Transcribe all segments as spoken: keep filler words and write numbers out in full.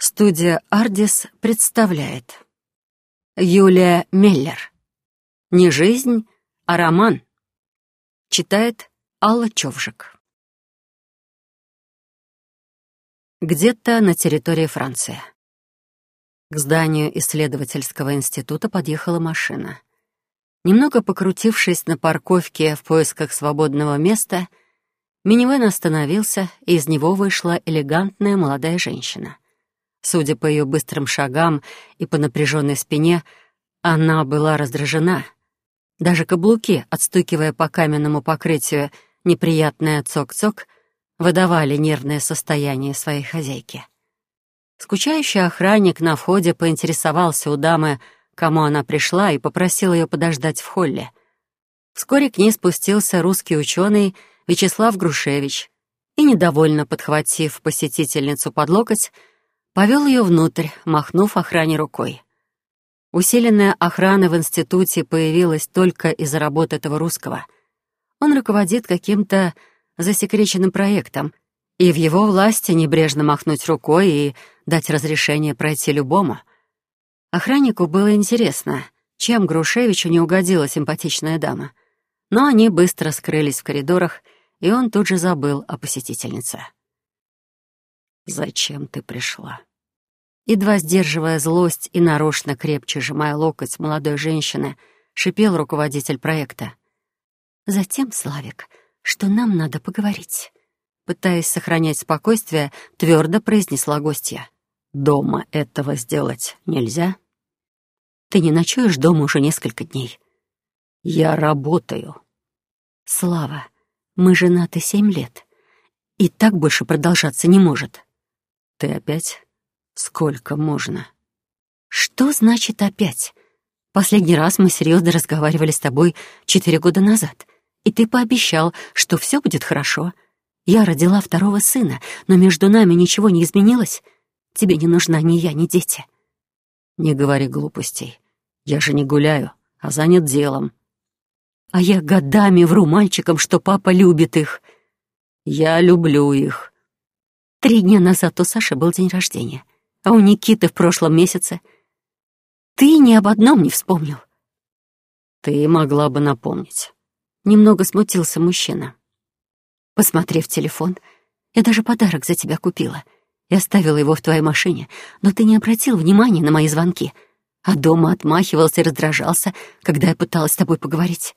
Студия «Ардис» представляет Юлия Меллер. Не жизнь, а роман. Читает Алла Човжик. Где-то на территории Франции. К зданию исследовательского института подъехала машина. Немного покрутившись на парковке в поисках свободного места, минивэн остановился, и из него вышла элегантная молодая женщина. Судя по ее быстрым шагам и по напряженной спине, она была раздражена. Даже каблуки, отстукивая по каменному покрытию неприятное цок-цок, выдавали нервное состояние своей хозяйки. Скучающий охранник на входе поинтересовался у дамы, кому она пришла, и попросил ее подождать в холле. Вскоре к ней спустился русский ученый Вячеслав Грушевич и, недовольно подхватив посетительницу под локоть, повел ее внутрь, махнув охране рукой. Усиленная охрана в институте появилась только из-за работы этого русского. Он руководит каким-то засекреченным проектом, и в его власти небрежно махнуть рукой и дать разрешение пройти любому. Охраннику было интересно, чем Грушевичу не угодила симпатичная дама. Но они быстро скрылись в коридорах, и он тут же забыл о посетительнице. «Зачем ты пришла?» Едва сдерживая злость и нарочно крепче сжимая локоть молодой женщины, шипел руководитель проекта. «Затем, Славик, что нам надо поговорить», — пытаясь сохранять спокойствие, твердо произнесла гостья. «Дома этого сделать нельзя?» «Ты не ночуешь дома уже несколько дней». «Я работаю». «Слава, мы женаты семь лет, и так больше продолжаться не может». «Ты опять? Сколько можно?» «Что значит опять? Последний раз мы серьезно разговаривали с тобой четыре года назад, и ты пообещал, что все будет хорошо. Я родила второго сына, но между нами ничего не изменилось. Тебе не нужна ни я, ни дети». «Не говори глупостей. Я же не гуляю, а занят делом». «А я годами вру мальчикам, что папа любит их». «Я люблю их». Три дня назад у Саши был день рождения, а у Никиты в прошлом месяце. Ты ни об одном не вспомнил». «Ты могла бы напомнить». Немного смутился мужчина. «Посмотри в телефон. Я даже подарок за тебя купила. Я оставила его в твоей машине, но ты не обратил внимания на мои звонки, а дома отмахивался и раздражался, когда я пыталась с тобой поговорить».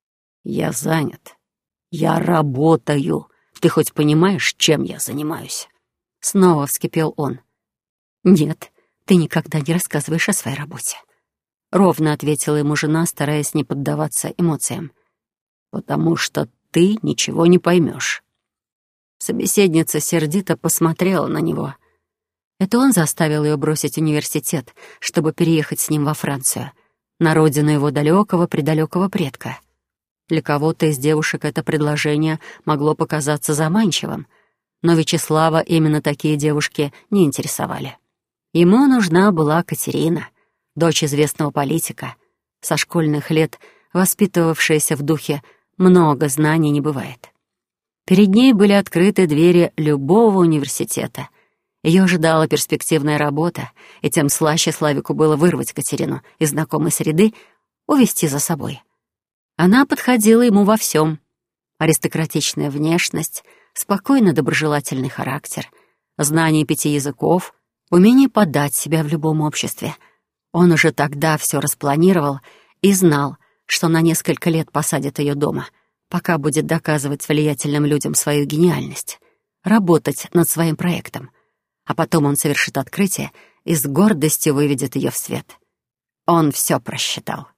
«Я занят. Я работаю. Ты хоть понимаешь, чем я занимаюсь?» Снова вскипел он. «Нет, ты никогда не рассказываешь о своей работе», — ровно ответила ему жена, стараясь не поддаваться эмоциям. «Потому что ты ничего не поймешь». Собеседница сердито посмотрела на него. Это он заставил ее бросить университет, чтобы переехать с ним во Францию, на родину его далекого-предалекого предка. Для кого-то из девушек это предложение могло показаться заманчивым, но Вячеслава именно такие девушки не интересовали. Ему нужна была Катерина, дочь известного политика. Со школьных лет, воспитывавшаяся в духе «много знаний не бывает». Перед ней были открыты двери любого университета. Ее ожидала перспективная работа, и тем слаще Славику было вырвать Катерину из знакомой среды, увести за собой. Она подходила ему во всем. Аристократичная внешность, спокойно доброжелательный характер, знание пяти языков, умение подать себя в любом обществе. Он уже тогда все распланировал и знал, что на несколько лет посадит ее дома, пока будет доказывать влиятельным людям свою гениальность, работать над своим проектом. А потом он совершит открытие и с гордостью выведет ее в свет. Он все просчитал.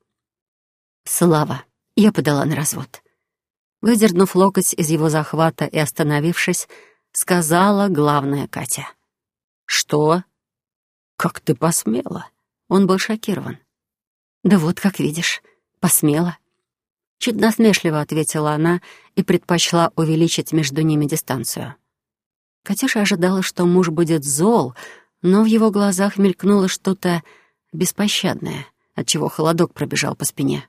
«Слава, я подала на развод». Выдернув локоть из его захвата и остановившись, сказала главная Катя. «Что? Как ты посмела?» Он был шокирован. «Да вот, как видишь, посмела». Чуть насмешливо ответила она и предпочла увеличить между ними дистанцию. Катюша ожидала, что муж будет зол, но в его глазах мелькнуло что-то беспощадное, отчего холодок пробежал по спине.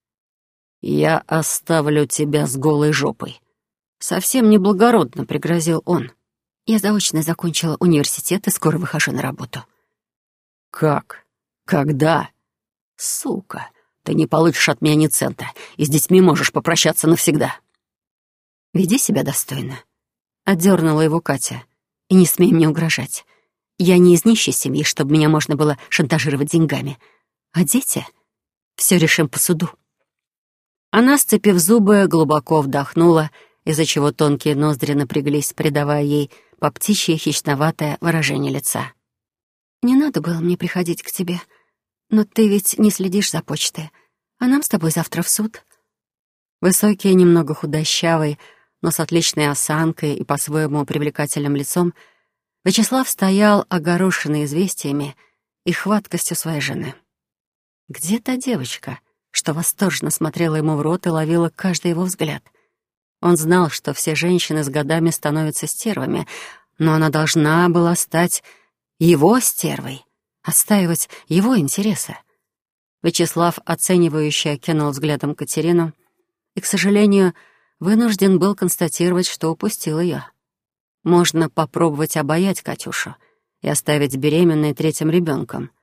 «Я оставлю тебя с голой жопой». Совсем неблагородно пригрозил он. Я заочно закончила университет и скоро выхожу на работу. Как? Когда? Сука, ты не получишь от меня ни цента, и с детьми можешь попрощаться навсегда. Веди себя достойно. Отдернула его Катя. И не смей мне угрожать. Я не из нищей семьи, чтобы меня можно было шантажировать деньгами. А дети? Все решим по суду. Она, сцепив зубы, глубоко вдохнула, из-за чего тонкие ноздри напряглись, придавая ей по птичье хищноватое выражение лица. «Не надо было мне приходить к тебе, но ты ведь не следишь за почтой, а нам с тобой завтра в суд». Высокий, немного худощавый, но с отличной осанкой и по-своему привлекательным лицом, Вячеслав стоял огорошенный известиями и хваткостью своей жены. Где та девочка, что восторженно смотрела ему в рот и ловила каждый его взгляд? Он знал, что все женщины с годами становятся стервами, но она должна была стать его стервой, отстаивать его интересы. Вячеслав, оценивающе окинул взглядом Катерину и, к сожалению, вынужден был констатировать, что упустил ее. Можно попробовать обаять Катюшу и оставить беременной третьим ребенком.